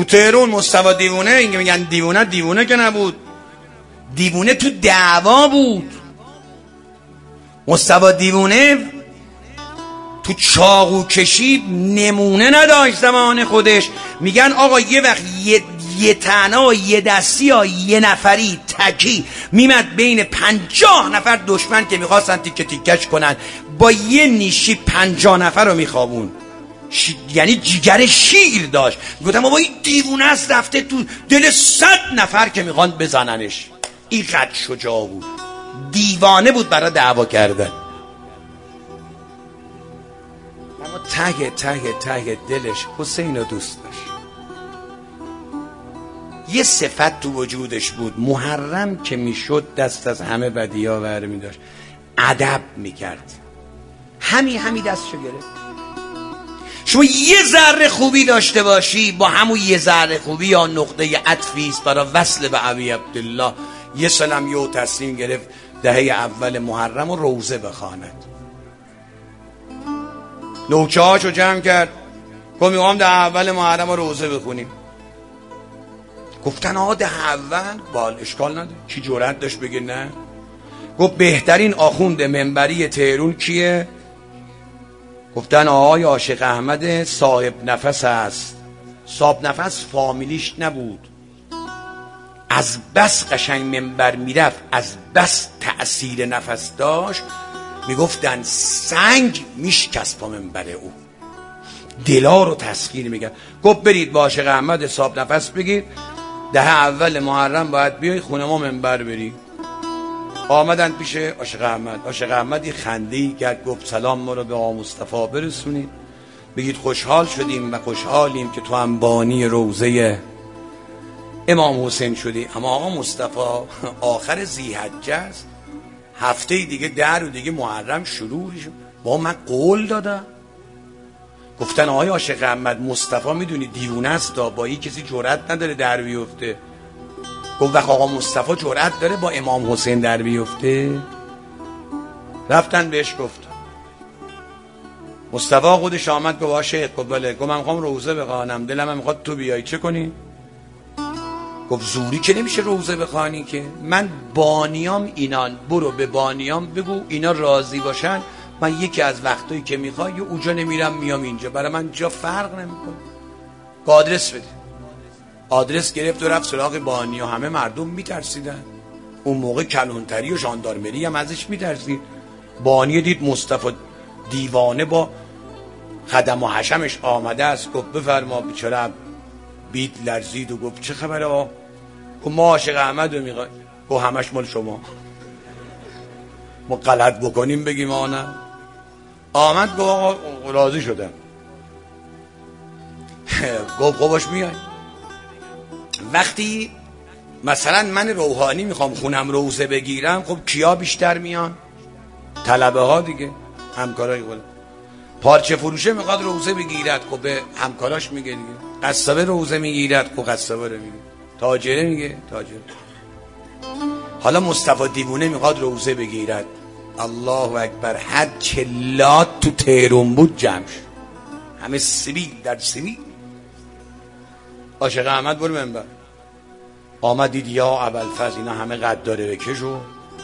تو تهران مصطفی دیوونه، اینکه میگن دیوونه، دیوونه که نبود، دیوونه تو دعوا بود. مصطفی دیوونه تو چاقو کشی نمونه نداشت زمان خودش. میگن آقا یه وقت یه تنها یه دستی یا یه نفری تکی میمد بین 50 نفر دشمن که میخواستن تیکه تیکش کنن، با یه نیشی 50 نفر رو میخوابون. یعنی جیگر شیر داشت. گفتم بابا این دیوونه است، رفته تو دل 100 نفر که میخوان بزننش. این قد شجاع بود، دیوانه بود برای دعوا کردن. اما ته دلش حسین رو دوست داشت. یه صفت تو وجودش بود، محرم که میشد دست از همه بدی‌ها برمی داشت، ادب میکرد. همین دستشو گرفت. شما یه ذره خوبی داشته باشی، با همون یه ذره خوبی یا نقطه عطفی است برای وصل به ابی عبدالله. یه سلام یه تصمیم گرفت دهه اول محرم و روزه بخواند. نوچه هاشو جمع کرد، گفت میخوام ده اول محرم و روزه بخونیم. گفتن آقا ده اول؟ بال اشکال نداره. چی جرأت داشت بگه نه؟ گفت بهترین آخوند منبری تهران کیه؟ گفتن آقای عاشق احمد صاحب نفس است. صاحب نفس فامیلیش نبود، از بس قشنگ منبر میرفت، از بس تأثیر نفس داشت، میگفتن سنگ میشکست پا منبر او، دلا رو تسخیر میگن. گفت برید با عاشق احمد صاحب نفس بگید ده اول محرم باید بیای خونه ما منبر بری. آمدن پیش عاشق احمد. عاشق احمدی خنده‌ای کرد، گفت سلام ما رو به آقا مصطفی برسونید، بگید خوشحال شدیم و خوشحالیم که تو هم بانی روزه امام حسین شدی. اما آقا مصطفی آخر ذی‌حجه است، هفته دیگه در و دیگه محرم شروع شد، با من قول دادم. گفتن آقای عاشق احمد مصطفی میدونی دیوونه است، با این کسی جرأت نداره در بیفته. گفت وقت آقا مصطفی جرأت داره با امام حسین در بیفته؟ رفتن بهش گفت. مصطفی خودش آمد گفت عاشق، گفت بله. گفت من میخوام روزه بخوانم، دلم میخواد تو بیای، چه کنی؟ گفت زوری که نمیشه روزه بخوانی که، من بانیام اینان، برو به بانیام بگو اینا راضی باشن، من یکی از وقتایی که میخوای اونجا نمیرم میام اینجا، برای من جا فرق نمیکنه. آدرس بده. آدرس گرفت و رفت سراغ بانی و همه مردم میترسیدن. اون موقع کلانتری و ژاندارمری هم ازش میترسید. بانی دید مصطفی دیوانه با خدم و حشمش آمده است، گفت بفرما. بیچاره بیت لرزید و گفت چه خبره آقا؟ گفت ما عاشق احمد رو میخوایم. گفت همش مال شما، ما غلط بکنیم بگیم آنه. آمد گفت آقا راضی شدم. گفت باش میای. وقتی مثلا من روحانی میخوام خونم روزه بگیرم، خب کیا بیشتر میان؟ طلبه ها دیگه، همکارای خودم. پارچه فروشه میخواد روزه بگیرد، خب به همکاراش میگه دیگه. قصابه روزه میگیرد، خب قصابه رو میگه. تاجره میگه تاجر. حالا مصطفی دیوونه میخواد روزه بگیرد، الله اکبر، هر چلات تو تهران بود جمع شد، همه سیبیل در سیبیل. عاشق احمد برو منبر. آمد دید یا ابوالفضل اینا همه قد داره بکشو.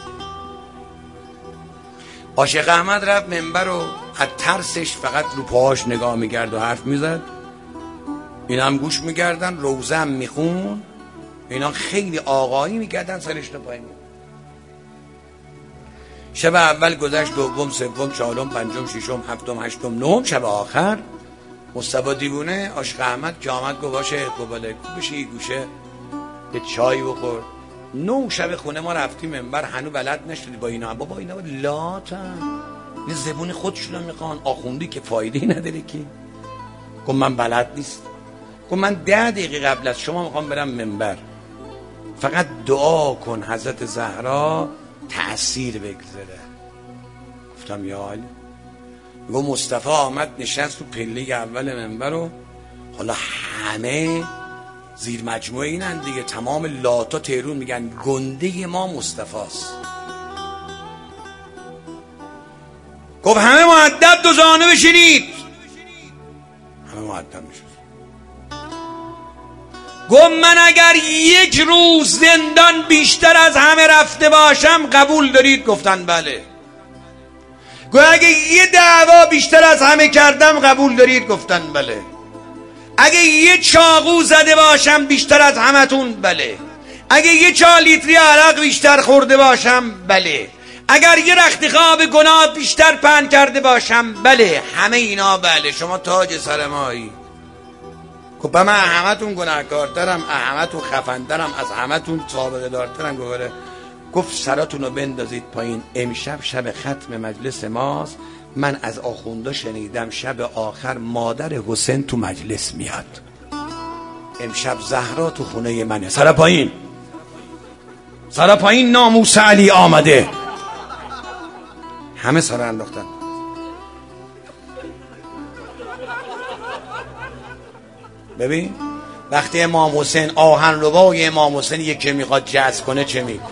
عاشق احمد رفت منبر و از ترسش فقط رو پاهاش نگاه میکرد و حرف میزد، اینا هم گوش میکردن، روزه هم میخون، اینا خیلی آقایی میکردن، سرش رو پایین. شب اول گذشت، دوم، سوم، چهارم، پنجم، ششم، هفتم، هشتم، نهم، شب آخر مصطفی دیوونه عاشق احمد که آمد گفت باشه قباله بشه یه گوشه یه چای بخور. 9 شب خونه ما رفتیم منبر، هنو بلد نشدی با اینا. بابا اینا لاتن، این زبون خودشون میخوان، آخوندی که فایده نداره که. گفت من بلد نیست. گفت من 10 دقیقه قبل از شما میخوام برم منبر، فقط دعا کن حضرت زهرا تأثیر بگذاره. گفتم یا علی. گفت مصطفی آمد نشست تو پله اول منبر و حالا همه زیر مجموعه اینن دیگه، تمام لاتا تهرون میگن گنده ما مصطفی است. گفت همه مؤدب دو زانو بشینید. همه مؤدب میشد. گفت من اگر یک روز زندان بیشتر از همه رفته باشم قبول دارید؟ گفتن بله. گفت اگه یه دعوا بیشتر از همه کردم قبول دارید؟ گفتن بله. اگه یه چاقو زده باشم بیشتر از همتون؟ بله. اگه یه 4 لیتری عرق بیشتر خورده باشم؟ بله. اگر یه رخت خواب گناه بیشتر پهن کرده باشم؟ بله. همه اینا بله. شما تاج سر مایی. خب من همتون گناهکارترم، همتون خفن‌ترم، از همتون سابقه دارترم. گفت سراتون رو بندازید پایین، امشب شب ختم مجلس ماست. من از آخوندا شنیدم شب آخر مادر حسین تو مجلس میاد. امشب زهرا تو خونه منه. سر پایین، سر پایین، ناموس علی آمده. همه سر انداختن. ببین وقتی امام حسین آهنربای امام حسین یکی میخواد جذب کنه چه میکنه؟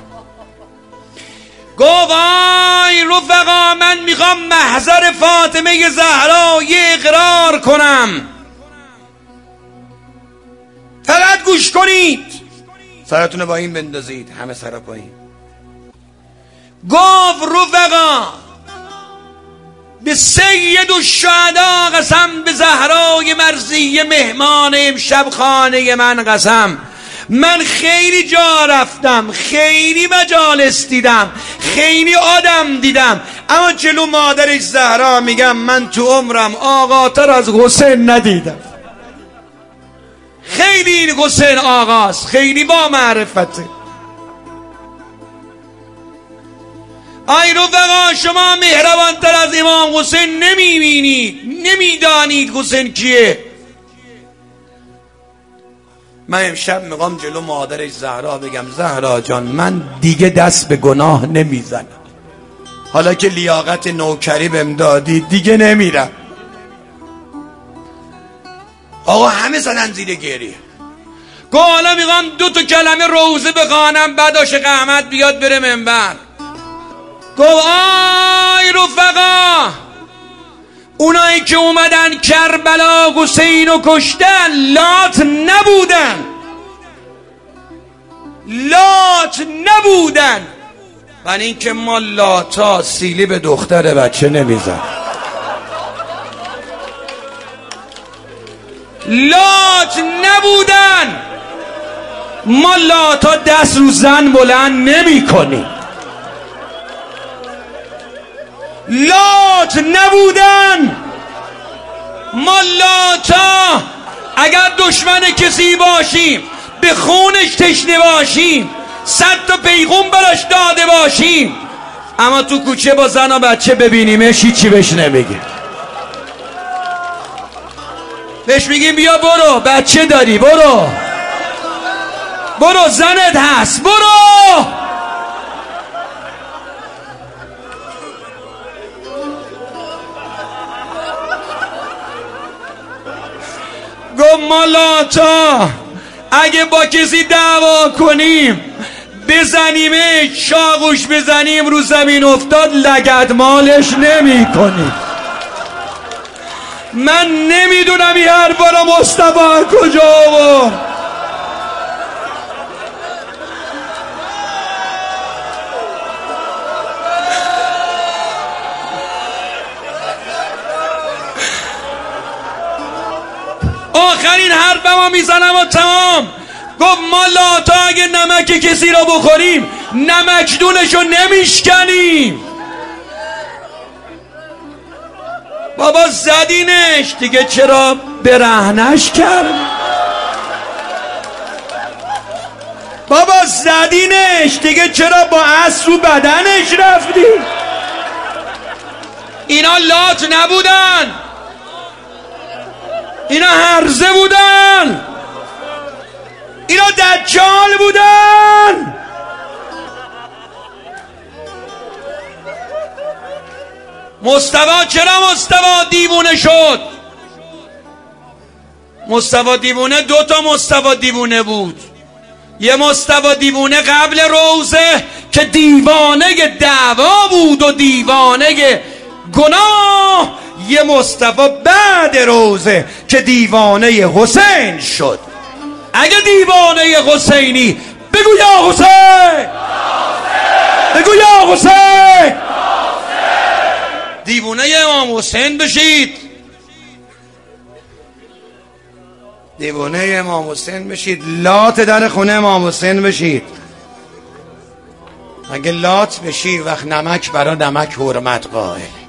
گفت وای رفقا من میخوام محضر فاطمه زهرا یه اقرار کنم، فقط گوش کنید. سرتون با این بندازید. همه سر پایین. گفت رفقا به سید الشهدا قسم، به زهرای مرضیه مهمان امشب خانه من قسم. من خیلی جا رفتم، خیلی مجالس دیدم، خیلی آدم دیدم، اما جلو مادرش زهرا میگم من تو عمرم آقاتر از حسین ندیدم. خیلی حسین آقاست، خیلی با معرفته. ای رفقا شما مهربانتر از امام حسین نمیبینید، نمیدانید حسین کیه. من امشب میخوام جلو مادرش زهرا بگم زهرا جان من دیگه دست به گناه نمیزنم، حالا که لیاقت نوکری بهم دادی دیگه نمیرم. آقا همه زدن زیر گریه. گفت حالا میخوام 2 کلمه روزه بخوانم بعد عاشق احمد بیاد بره منبر. گفت آی رفقا اونایی که اومدن کربلا حسین رو کشتن لات نبودن، لات نبودن. من این که ما لاتا سیلی به دختر بچه نمیزن، لات نبودن. ما لاتا دست رو زن بلند نمی کنیم. لات نبودن. ما لاتا اگر دشمن کسی باشیم، به خونش تشنه باشیم، 100 تا پیغام براش داده باشیم، اما تو کوچه با زن و بچه ببینیمش هیچی بهش نمیگیم. بهش میگیم بیا برو، بچه داری برو، برو زنت هست برو. گفت ما لاتا اگه با کسی دعوا کنیم بزنیمش، چاقوش بزنیم رو زمین افتاد لگد مالش نمی کنیم. من نمیدونم این حرفا رو مصطفی کجا آورد. آخرین حرفمو میزنم و تمام. گفت ما لاتا اگه نمک کسی رو بخوریم نمکدونشو نمیشکنیم. بابا زدینش دیگه چرا برهنش کرد؟ بابا زدینش دیگه چرا با عصر رو بدنش رفتی؟ اینا لات نبودن، اینا هرزه بودن، اینا دجال بودن. مصطفی چرا مصطفی دیوونه شد؟ مصطفی دیوونه 2 تا مصطفی دیوونه بود. یه مصطفی دیوونه قبل روزه که دیوانه دعوا بود و دیوانه گناه، یه مصطفی بعد روزه که دیوانه حسین شد. اگه دیوانه حسینی بگو یا حسین، بگو یا حسین. دیوانه امام حسین بشید، دیوانه امام حسین بشید، لات در خونه امام حسین بشید. اگه لات بشی وقت نمک برا نمک حرمت قائل.